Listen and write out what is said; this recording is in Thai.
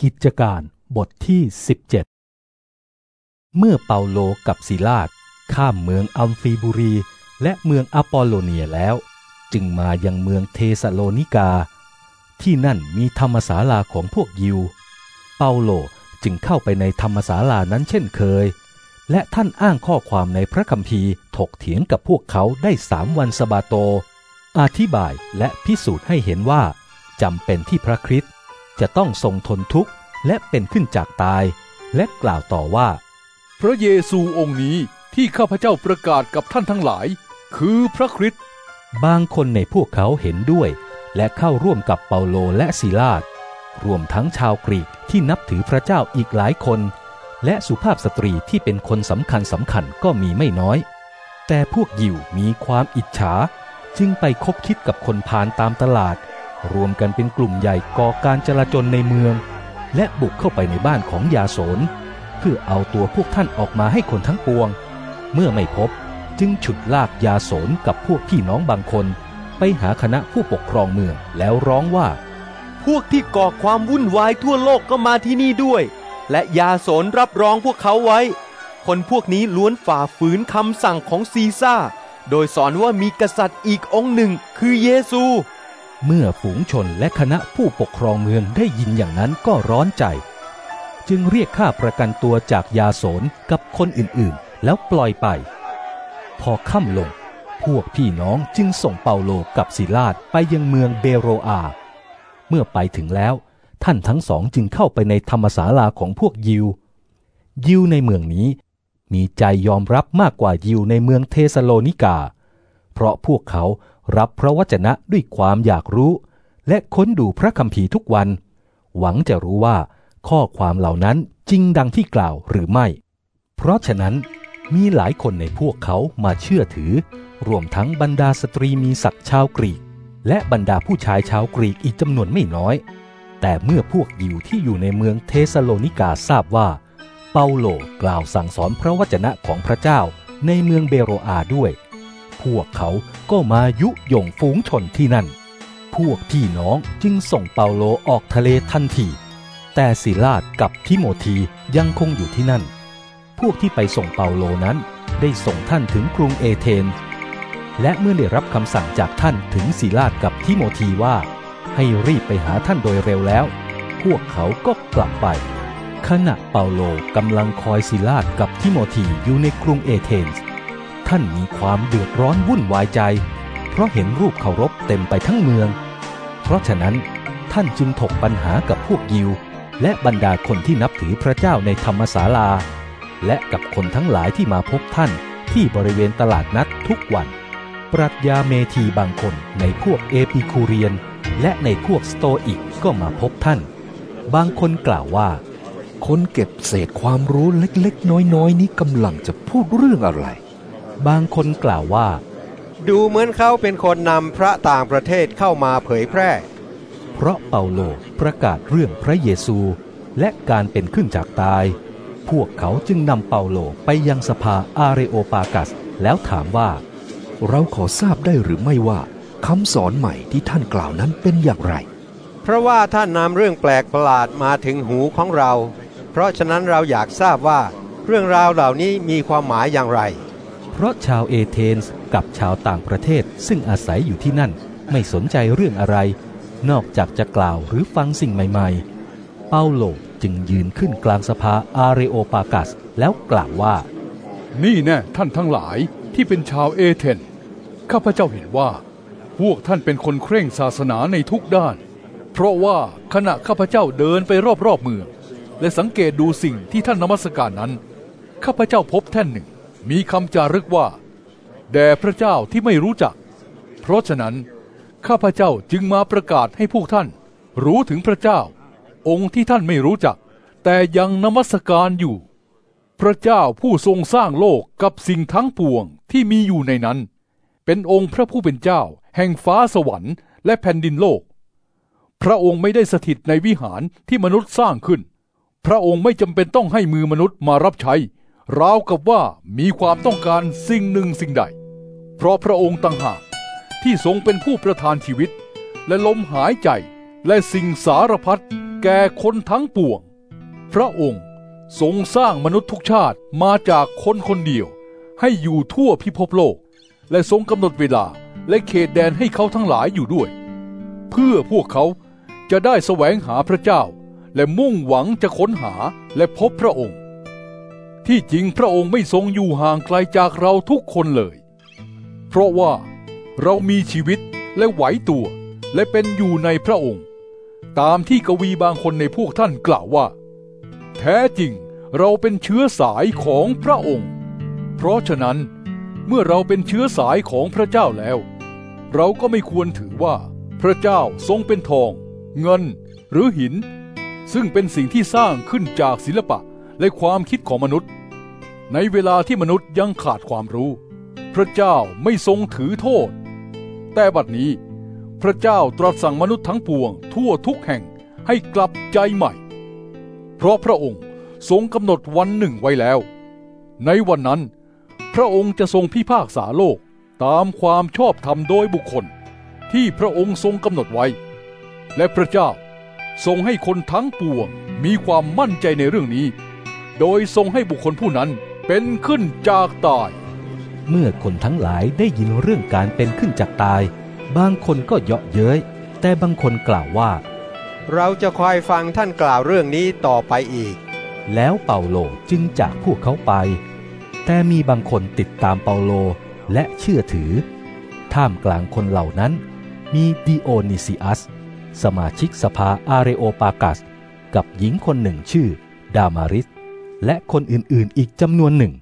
กิจการบทที่17เมื่อเปาโลกับศิลาสข้ามเมืองอัมฟีบุรีและเมืองอปอลโลเนียแล้วจึงมายังเมืองเทสโลนิกาที่นั่นมีธรรมศาลาของพวกยิวเปาโลจึงเข้าไปในธรรมศาลานั้นเช่นเคยและท่านอ้างข้อความในพระคัมภีร์ถกเถียงกับพวกเขาได้3 วันสะบาโตอธิบายและพิสูจน์ให้เห็นว่าจำเป็นที่พระคริสต์จะต้องทรงทนทุกข์และเป็นขึ้นจากตายและกล่าวต่อว่าพระเยซูองค์นี้ที่ข้าพเจ้าประกาศกับท่านทั้งหลายคือพระคริสต์บางคนในพวกเขาเห็นด้วยและเข้าร่วมกับเปาโลและศิลาสรวมทั้งชาวกรีกที่นับถือพระเจ้าอีกหลายคนและสุภาพสตรีที่เป็นคนสำคัญก็มีไม่น้อยแต่พวกยิวมีความอิจฉาจึงไปคบคิดกับคนพาลตามตลาดรวมกันเป็นกลุ่มใหญ่ก่อการจลาจลในเมืองและบุกเข้าไปในบ้านของยาโสนเพื่อเอาตัวพวกท่านออกมาให้คนทั้งปวงเมื่อไม่พบจึงฉุดลากยาโสนกับพวกพี่น้องบางคนไปหาคณะผู้ปกครองเมืองแล้วร้องว่าพวกที่ก่อความวุ่นวายทั่วโลกก็มาที่นี่ด้วยและยาโสนรับรองพวกเขาไว้คนพวกนี้ล้วนฝ่าฝืนคำสั่งของซีซ่าโดยสอนว่ามีกษัตริย์อีกองค์หนึ่งคือเยซูเมื่อฝูงชนและคณะผู้ปกครองเมืองได้ยินอย่างนั้นก็ร้อนใจจึงเรียกค่าประกันตัวจากยาโสนกับคนอื่นๆแล้วปล่อยไปพอค่ำลงพวกพี่น้องจึงส่งเปาโลกับศิลาสไปยังเมืองเบโรอาเมื่อไปถึงแล้วท่านทั้งสองจึงเข้าไปในธรรมศาลาของพวกยิวในเมืองนี้มีใจยอมรับมากกว่ายิวในเมืองเทสโลนิกาเพราะพวกเขารับพระวจนะด้วยความอยากรู้และค้นดูพระคัมภีร์ทุกวันหวังจะรู้ว่าข้อความเหล่านั้นจริงดังที่กล่าวหรือไม่เพราะฉะนั้นมีหลายคนในพวกเขามาเชื่อถือรวมทั้งบรรดาสตรีมีศักดิ์ชาวกรีกและบรรดาผู้ชายชาวกรีกอีกจำนวนไม่น้อยแต่เมื่อพวกยิวที่อยู่ในเมืองเทสโลนิกาทราบว่าเปาโลกล่าวสั่งสอนพระวจนะของพระเจ้าในเมืองเบโรอาด้วยพวกเขาก็มายุยงฝูงชนที่นั่นพวกพี่น้องจึงส่งเปาโลออกทะเลทันทีแต่ศิลาสกับทิโมธียังคงอยู่ที่นั่นพวกที่ไปส่งเปาโลนั้นได้ส่งท่านถึงกรุงเอเธนและเมื่อได้รับคำสั่งจากท่านถึงศิลาสกับทิโมธีว่าให้รีบไปหาท่านโดยเร็วแล้วพวกเขาก็กลับไปขณะเปาโลกำลังคอยศิลาสกับทิโมธีอยู่ในกรุงเอเธนส์ท่านมีความเดือดร้อนวุ่นวายใจเพราะเห็นรูปเคารพเต็มไปทั้งเมืองเพราะฉะนั้นท่านจึงถกปัญหากับพวกยิวและบรรดาคนที่นับถือพระเจ้าในธรรมศาลาและกับคนทั้งหลายที่มาพบท่านที่บริเวณตลาดนัดทุกวันปรัชญาเมธีบางคนในพวกเอปิคูเรียนและในพวกสโตอิกก็มาพบท่านบางคนกล่าวว่าคนเก็บเศษความรู้เล็กๆน้อยๆนี้กำลังจะพูดเรื่องอะไรบางคนกล่าวว่าดูเหมือนเขาเป็นคนนำพระต่างประเทศเข้ามาเผยแพร่เพราะเปาโลประกาศเรื่องพระเยซูและการเป็นขึ้นจากตายพวกเขาจึงนำเปาโลไปยังสภาอาเรโอปากัสแล้วถามว่าเราขอทราบได้หรือไม่ว่าคำสอนใหม่ที่ท่านกล่าวนั้นเป็นอย่างไรเพราะว่าท่านนำเรื่องแปลกประหลาดมาถึงหูของเราเพราะฉะนั้นเราอยากทราบว่าเรื่องราวเหล่านี้มีความหมายอย่างไรเพราะชาวเอเธนส์กับชาวต่างประเทศซึ่งอาศัยอยู่ที่นั่นไม่สนใจเรื่องอะไรนอกจากจะกล่าวหรือฟังสิ่งใหม่ๆเปาโลจึงยืนขึ้นกลางสภาอาเรโอปากัสแล้วกล่าวว่านี่แน่ท่านทั้งหลายที่เป็นชาวเอเธนข้าพเจ้าเห็นว่าพวกท่านเป็นคนเคร่งศาสนาในทุกด้านเพราะว่าขณะข้าพเจ้าเดินไปรอบๆเมืองและสังเกตดูสิ่งที่ท่านนมัสการนั้นข้าพเจ้าพบแท่นหนึ่งมีคำจารึกว่าแด่พระเจ้าที่ไม่รู้จักเพราะฉะนั้นข้าพเจ้าจึงมาประกาศให้พวกท่านรู้ถึงพระเจ้าองค์ที่ท่านไม่รู้จักแต่ยังนมัสการอยู่พระเจ้าผู้ทรงสร้างโลกกับสิ่งทั้งปวงที่มีอยู่ในนั้นเป็นองค์พระผู้เป็นเจ้าแห่งฟ้าสวรรค์และแผ่นดินโลกพระองค์ไม่ได้สถิตในวิหารที่มนุษย์สร้างขึ้นพระองค์ไม่จำเป็นต้องให้มือมนุษย์มารับใช้ราวกับว่ามีความต้องการสิ่งหนึ่งสิ่งใดเพราะพระองค์ต่างหากที่ทรงเป็นผู้ประทานชีวิตและลมหายใจและสิ่งสารพัดแก่คนทั้งปวงพระองค์ทรงสร้างมนุษย์ทุกชาติมาจากคนคนเดียวให้อยู่ทั่วพิภพโลกและทรงกำหนดเวลาและเขตแดนให้เขาทั้งหลายอยู่ด้วยเพื่อพวกเขาจะได้แสวงหาพระเจ้าและมุ่งหวังจะค้นหาและพบพระองค์ที่จริงพระองค์ไม่ทรงอยู่ห่างไกลจากเราทุกคนเลยเพราะว่าเรามีชีวิตและไหวตัวและเป็นอยู่ในพระองค์ตามที่กวีบางคนในพวกท่านกล่าวว่าแท้จริงเราเป็นเชื้อสายของพระองค์เพราะฉะนั้นเมื่อเราเป็นเชื้อสายของพระเจ้าแล้วเราก็ไม่ควรถือว่าพระเจ้าทรงเป็นทองเงินหรือหินซึ่งเป็นสิ่งที่สร้างขึ้นจากศิลปะและความคิดของมนุษย์ในเวลาที่มนุษย์ยังขาดความรู้พระเจ้าไม่ทรงถือโทษแต่บัดนี้พระเจ้าตรัสสั่งมนุษย์ทั้งปวงทั่วทุกแห่งให้กลับใจใหม่เพราะพระองค์ทรงกำหนดวันหนึ่งไว้แล้วในวันนั้นพระองค์จะทรงพิพากษาโลกตามความชอบธรรมโดยบุคคลที่พระองค์ทรงกำหนดไว้และพระเจ้าทรงให้คนทั้งปวงมีความมั่นใจในเรื่องนี้โดยทรงให้บุคคลผู้นั้นเป็นขึ้นจากตายเมื่อคนทั้งหลายได้ยินเรื่องการเป็นขึ้นจากตายบางคนก็เยาะเย้ยแต่บางคนกล่าวว่าเราจะคอยฟังท่านกล่าวเรื่องนี้ต่อไปอีกแล้วเปาโลจึงจากพวกเขาไปแต่มีบางคนติดตามเปาโลและเชื่อถือท่ามกลางคนเหล่านั้นมีดิโอนิซิอัสสมาชิกสภาอาเรโอปากัสกับหญิงคนหนึ่งชื่อดามาริสและคนอื่นๆอีกจำนวนหนึ่ง